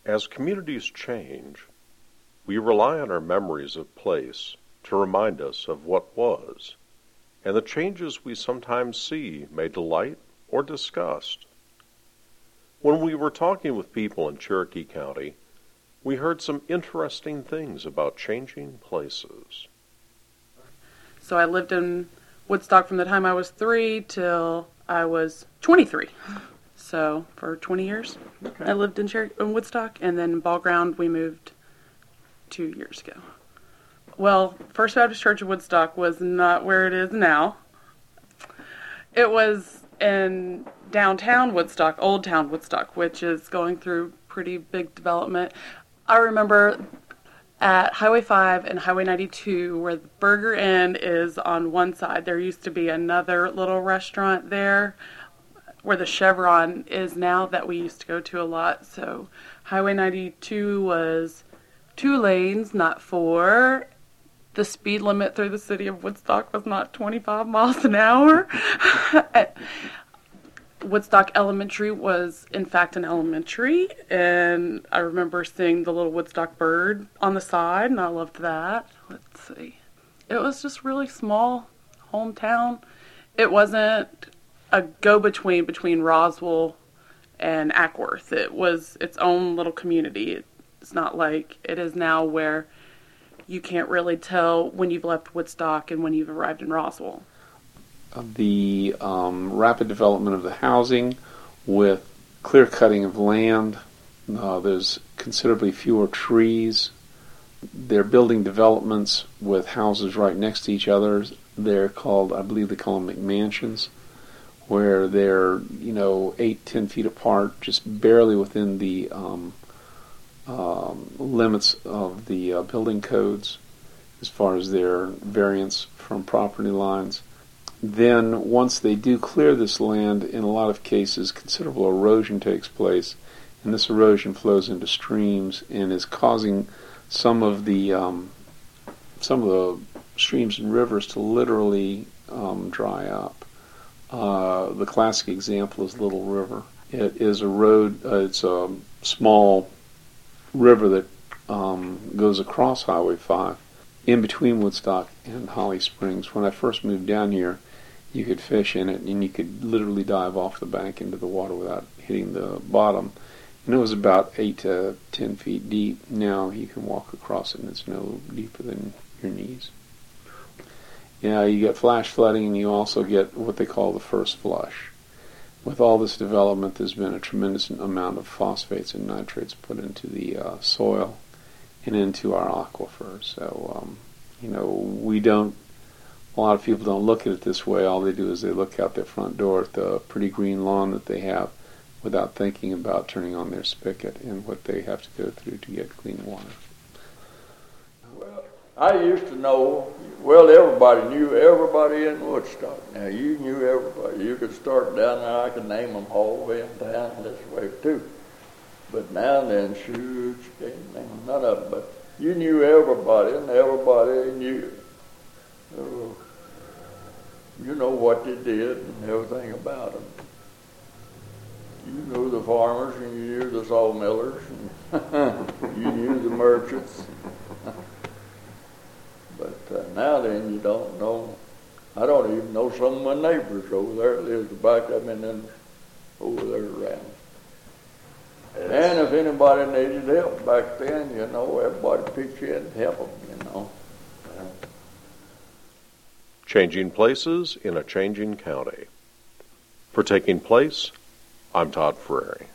As communities change, we rely on our memories of place to remind us of what was, and the changes we sometimes see may delight or disgust. When we were talking with people in Cherokee County, we heard some interesting things about changing places. So I lived in Woodstock from the time I was 3 till I was 23. So for 20 years, Okay. I lived in Woodstock, and then Ball Ground we moved 2 years ago. Well, First Baptist Church of Woodstock was not where it is now. It was in downtown Woodstock, Old Town Woodstock, which is going through pretty big development. I remember at Highway 5 and Highway 92, where the Burger Inn is on one side, there used to be another little restaurant there where the Chevron is now that we used to go to a lot. So Highway 92 was 2 lanes, not 4. The speed limit through the city of Woodstock was not 25 miles an hour. Woodstock Elementary was, in fact, an elementary, and I remember seeing the little Woodstock bird on the side, and I loved that. Let's see. It was just really small, hometown. It wasn't a go-between between Roswell and Ackworth. It was its own little community. It's not like it is now where you can't really tell when you've left Woodstock and when you've arrived in Roswell. The rapid development of the housing with clear cutting of land. There's considerably fewer trees. They're building developments with houses right next to each other. They're called, I believe they call them McMansions, where they're, 8-10 feet apart, just barely within the limits of the building codes as far as their variance from property lines. Then, once they do clear this land, in a lot of cases, considerable erosion takes place, and this erosion flows into streams and is causing some of the streams and rivers to literally dry up. The classic example is Little River. It is a road. It's a small river that goes across Highway 5 in between Woodstock and Holly Springs. When I first moved down here, you could fish in it, and you could literally dive off the bank into the water without hitting the bottom. And it was about 8 to 10 feet deep. Now you can walk across it, and it's no deeper than your knees. Yeah, you get flash flooding, and you also get what they call the first flush. With all this development, there's been a tremendous amount of phosphates and nitrates put into the soil and into our aquifers. So, we don't. A lot of people don't look at it this way. All they do is they look out their front door at the pretty green lawn that they have without thinking about turning on their spigot and what they have to go through to get clean water. Well, I used to know, everybody knew everybody in Woodstock. Now, you knew everybody. You could start down there. I could name them all the way in town this way, too. But now and then, shoot, you can't name none of them. But you knew everybody, and everybody knew. You know what they did and everything about them. You knew the farmers, and you knew the sawmillers, and you knew the merchants. But now then, you don't know. I don't even know some of my neighbors over there that lives back up in them, over there around. And if anybody needed help back then, everybody pitched in and help them, Changing places in a changing county. For Taking Place, I'm Todd Frary.